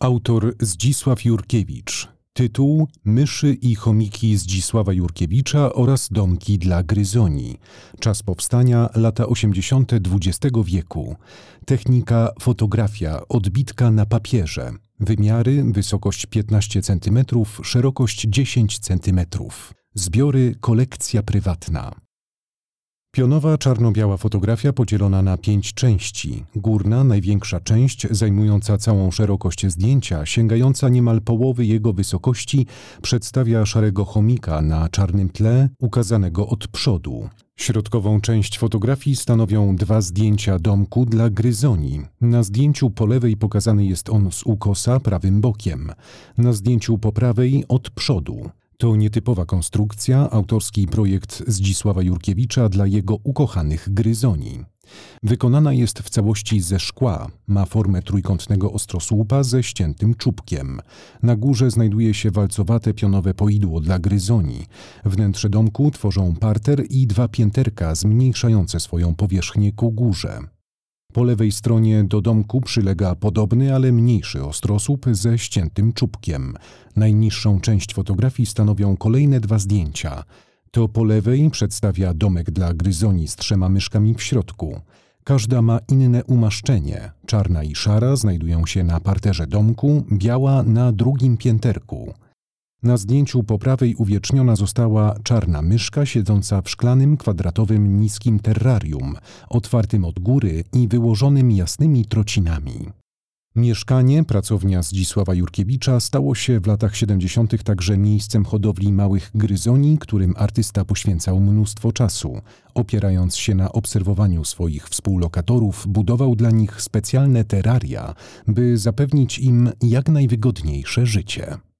Autor Zdzisław Jurkiewicz. Tytuł: Myszy i chomiki Zdzisława Jurkiewicza oraz domki dla gryzoni. Czas powstania: lata 80. XX wieku. Technika: fotografia, odbitka na papierze. Wymiary: wysokość 15 cm, szerokość 10 cm. Zbiory: kolekcja prywatna. Pionowa czarno-biała fotografia podzielona na 5 części. Górna, największa część, zajmująca całą szerokość zdjęcia, sięgająca niemal połowy jego wysokości, przedstawia szarego chomika na czarnym tle, ukazanego od przodu. Środkową część fotografii stanowią 2 zdjęcia domku dla gryzoni. Na zdjęciu po lewej pokazany jest on z ukosa prawym bokiem. Na zdjęciu po prawej od przodu. To nietypowa konstrukcja, autorski projekt Zdzisława Jurkiewicza dla jego ukochanych gryzoni. Wykonana jest w całości ze szkła, ma formę trójkątnego ostrosłupa ze ściętym czubkiem. Na górze znajduje się walcowate pionowe poidło dla gryzoni. Wnętrze domku tworzą parter i 2 pięterka zmniejszające swoją powierzchnię ku górze. Po lewej stronie do domku przylega podobny, ale mniejszy ostrosłup ze ściętym czubkiem. Najniższą część fotografii stanowią kolejne 2 zdjęcia. To po lewej przedstawia domek dla gryzoni z 3 myszkami w środku. Każda ma inne umaszczenie. Czarna i szara znajdują się na parterze domku, biała na drugim pięterku. Na zdjęciu po prawej uwieczniona została czarna myszka siedząca w szklanym, kwadratowym, niskim terrarium, otwartym od góry i wyłożonym jasnymi trocinami. Mieszkanie, pracownia Zdzisława Jurkiewicza, stało się w latach 70. także miejscem hodowli małych gryzoni, którym artysta poświęcał mnóstwo czasu. Opierając się na obserwowaniu swoich współlokatorów, budował dla nich specjalne terraria, by zapewnić im jak najwygodniejsze życie.